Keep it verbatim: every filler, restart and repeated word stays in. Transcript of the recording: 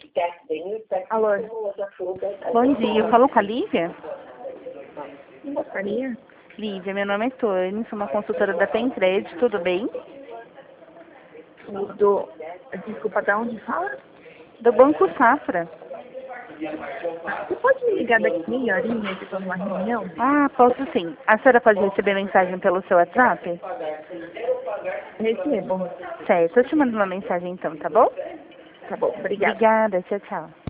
Alô? Bom dia, eu falo com a Lívia? Gostaria? Lívia, meu nome é Tônia, sou uma consultora da Pencred, tudo bem? Do... Desculpa, de onde fala? Do Banco Safra. Você pode me ligar daqui meia horinha, que eu estou numa reunião? Ah, posso sim. A senhora pode receber mensagem pelo seu WhatsApp? Recebo. Certo, eu te mando uma mensagem então, tá bom? Tá bom, obrigada. Obrigada, tchau, tchau.